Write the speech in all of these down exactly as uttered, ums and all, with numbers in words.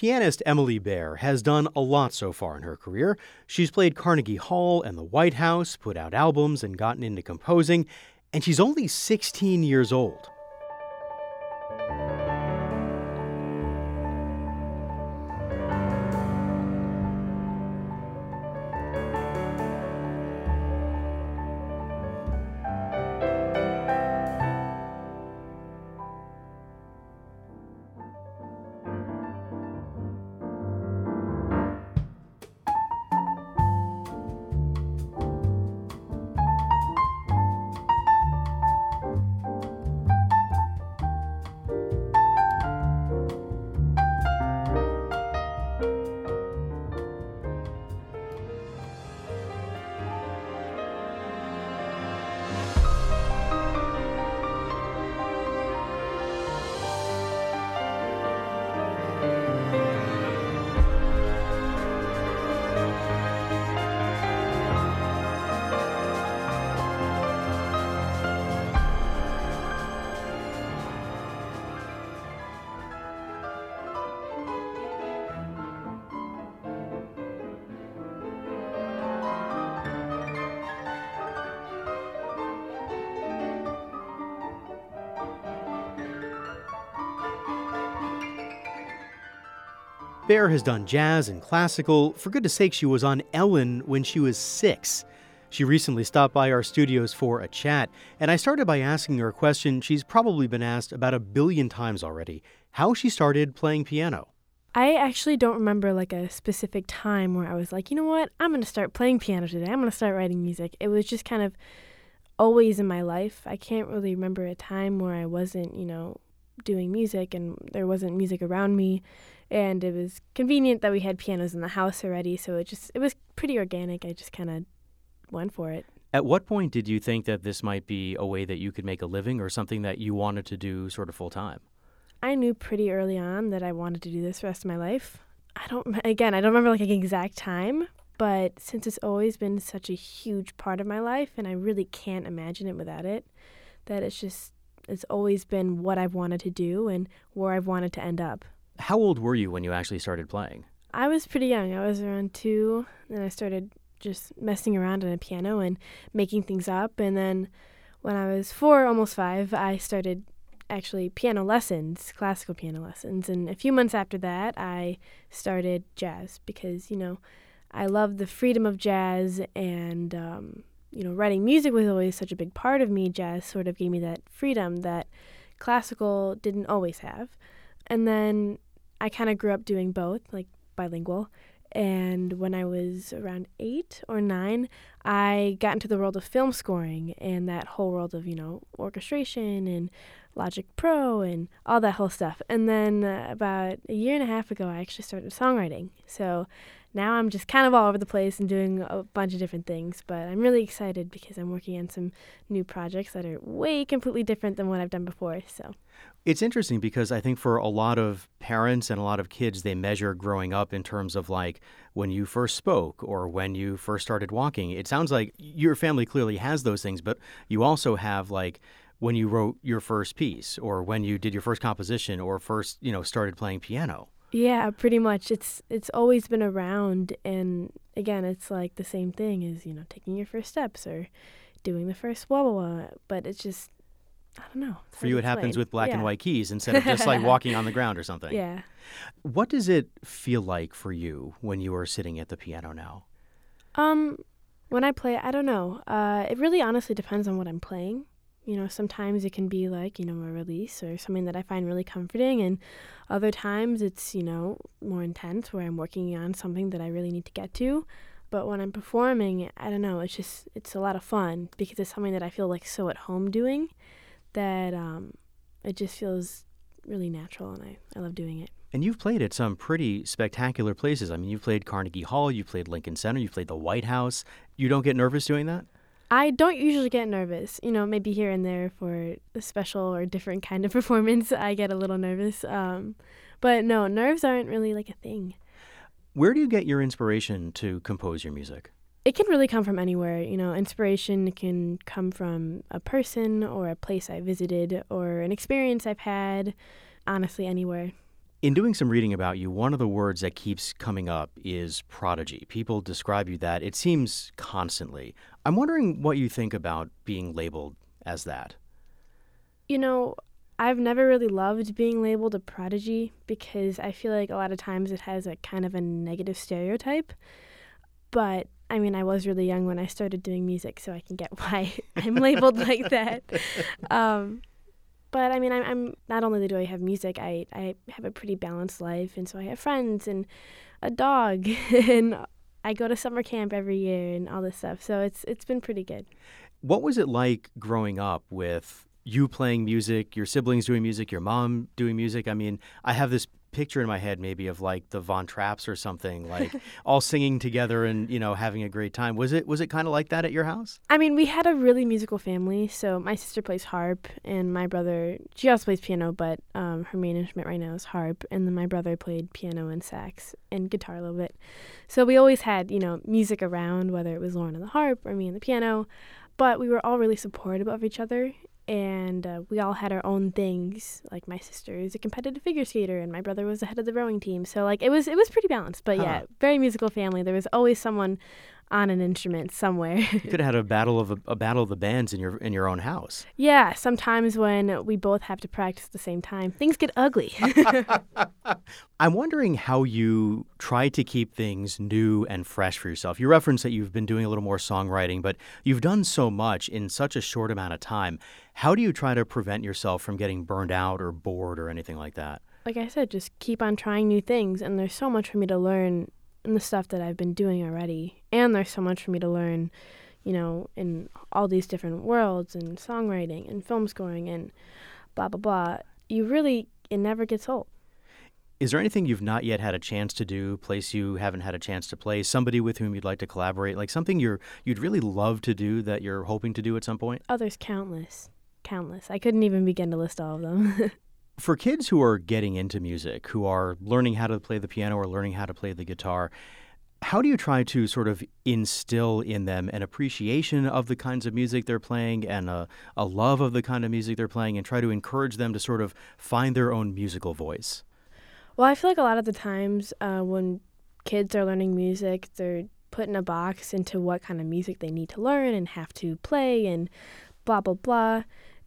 Pianist Emily Baer has done a lot so far in her career. She's played Carnegie Hall and the White House, put out albums, and gotten into composing, and she's only sixteen years old. Baer has done jazz and classical. For goodness sake, she was on Ellen when she was six. She recently stopped by our studios for a chat, and I started by asking her a question she's probably been asked about a billion times already: how she started playing piano. I actually don't remember like a specific time where I was like, you know what, I'm going to start playing piano today. I'm going to start writing music. It was just kind of always in my life. I can't really remember a time where I wasn't, you know, doing music and there wasn't music around me. And it was convenient that we had pianos in the house already, so it just it was pretty organic. I just kind of went for it. At what point did you think that this might be a way that you could make a living or something that you wanted to do sort of full time? I knew pretty early on that I wanted to do this the rest of my life. I don't, again, I don't remember like an exact time, but since it's always been such a huge part of my life and I really can't imagine it without it, that it's just, it's always been what I've wanted to do and where I've wanted to end up. How old were you when you actually started playing? I was pretty young. I was around two, and I started just messing around on a piano and making things up. And then when I was four, almost five, I started actually piano lessons, classical piano lessons. And a few months after that, I started jazz because, you know, I love the freedom of jazz and, um, you know, writing music was always such a big part of me. Jazz sort of gave me that freedom that classical didn't always have. And then I kind of grew up doing both, like bilingual. And when I was around eight or nine, I got into the world of film scoring and that whole world of, you know, orchestration and Logic Pro and all that whole stuff. And then uh, about a year and a half ago, I actually started songwriting. So now I'm just kind of all over the place and doing a bunch of different things. But I'm really excited because I'm working on some new projects that are way completely different than what I've done before. So it's interesting because I think for a lot of parents and a lot of kids, they measure growing up in terms of like when you first spoke or when you first started walking. It sounds like your family clearly has those things, but you also have like when you wrote your first piece or when you did your first composition or first, you know, started playing piano. Yeah, pretty much. It's it's always been around. And again, it's like the same thing as, you know, taking your first steps or doing the first blah, blah, blah. But it's just, I don't know. For you, it happens with black yeah. and white keys instead of just like walking on the ground or something. Yeah. What does it feel like for you when you are sitting at the piano now? Um, when I play, I don't know. Uh, it really honestly depends on what I'm playing. You know, sometimes it can be like, you know, a release or something that I find really comforting. And other times it's, you know, more intense where I'm working on something that I really need to get to. But when I'm performing, I don't know, it's just, it's a lot of fun because it's something that I feel like so at home doing that um, it just feels really natural and I, I love doing it. And you've played at some pretty spectacular places. I mean, you've played Carnegie Hall, you've played Lincoln Center, you've played the White House. You don't get nervous doing that? I don't usually get nervous. You know, maybe here and there for a special or different kind of performance, I get a little nervous. Um, but no, nerves aren't really like a thing. Where do you get your inspiration to compose your music? It can really come from anywhere. You know, inspiration can come from a person or a place I visited or an experience I've had, honestly, anywhere. In doing some reading about you, one of the words that keeps coming up is prodigy. People describe you that, it seems, constantly. I'm wondering what you think about being labeled as that. You know, I've never really loved being labeled a prodigy because I feel like a lot of times it has a kind of a negative stereotype. But, I mean, I was really young when I started doing music, so I can get why I'm labeled like that. Um, but, I mean, I'm, I'm not only do I have music, I, I have a pretty balanced life, and so I have friends and a dog, and I go to summer camp every year and all this stuff. So it's it's been pretty good. What was it like growing up with you playing music, your siblings doing music, your mom doing music? I mean, I have this picture in my head maybe of like the Von Trapps or something, like all singing together and, you know, having a great time. Was it was it kind of like that at your house? I mean, we had a really musical family. So my sister plays harp and my brother, she also plays piano, but um, her main instrument right now is harp. And then my brother played piano and sax and guitar a little bit. So we always had, you know, music around, whether it was Lauren on the harp or me on the piano. But we were all really supportive of each other. And uh, we all had our own things. Like my sister is a competitive figure skater, and my brother was the head of the rowing team. So like it was it was pretty balanced. But huh. yeah, very musical family. There was always someone on an instrument somewhere. You could have had a battle of a, a battle of the bands in your in your own house. Yeah, sometimes when we both have to practice at the same time, things get ugly. I'm wondering how you try to keep things new and fresh for yourself. You referenced that you've been doing a little more songwriting, but you've done so much in such a short amount of time. How do you try to prevent yourself from getting burned out or bored or anything like that? Like I said, just keep on trying new things, and there's so much for me to learn in the stuff that I've been doing already. And there's so much for me to learn, you know, in all these different worlds and songwriting and film scoring and blah, blah, blah. You really, it never gets old. Is there anything you've not yet had a chance to do, place you haven't had a chance to play, somebody with whom you'd like to collaborate, like something you're you'd really love to do that you're hoping to do at some point? Oh, there's countless, countless. I couldn't even begin to list all of them. For kids who are getting into music, who are learning how to play the piano or learning how to play the guitar, how do you try to sort of instill in them an appreciation of the kinds of music they're playing and a, a love of the kind of music they're playing and try to encourage them to sort of find their own musical voice? Well, I feel like a lot of the times uh, when kids are learning music, they're put in a box into what kind of music they need to learn and have to play and blah, blah, blah.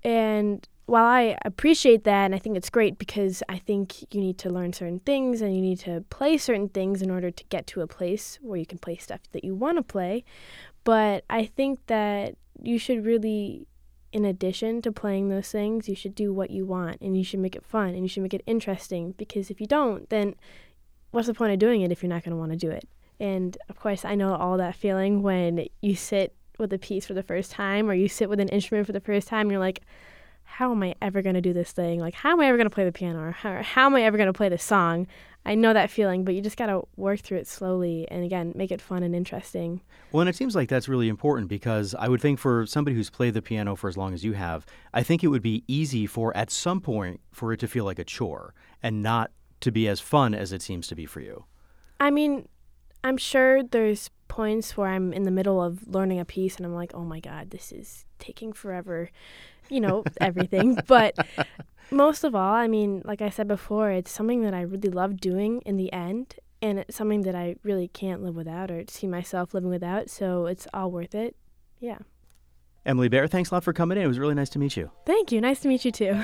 And while I appreciate that, and I think it's great because I think you need to learn certain things and you need to play certain things in order to get to a place where you can play stuff that you want to play. But I think that you should really, in addition to playing those things, you should do what you want and you should make it fun and you should make it interesting, because if you don't, then what's the point of doing it if you're not going to want to do it? And of course, I know all that feeling when you sit with a piece for the first time or you sit with an instrument for the first time and you're like, how am I ever going to do this thing? Like, how am I ever going to play the piano? Or how, how am I ever going to play this song? I know that feeling, but you just got to work through it slowly and, again, make it fun and interesting. Well, and it seems like that's really important because I would think for somebody who's played the piano for as long as you have, I think it would be easy for, at some point, for it to feel like a chore and not to be as fun as it seems to be for you. I mean, I'm sure there's points where I'm in the middle of learning a piece and I'm like, oh my God, this is taking forever, you know, everything. But most of all, I mean, like I said before, it's something that I really love doing in the end. And it's something that I really can't live without or see myself living without. So it's all worth it. Yeah. Emily Baer, thanks a lot for coming in. It was really nice to meet you. Thank you. Nice to meet you too.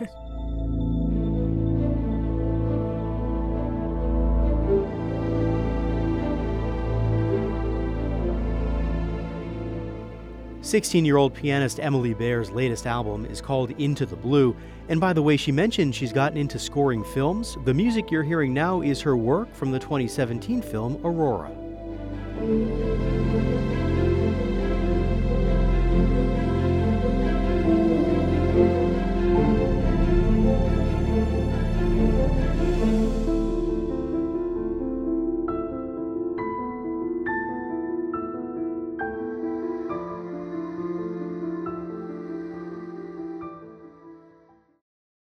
sixteen-year-old pianist Emily Baer's latest album is called Into the Blue. And by the way, she mentioned she's gotten into scoring films. The music you're hearing now is her work from the twenty seventeen film Aurora.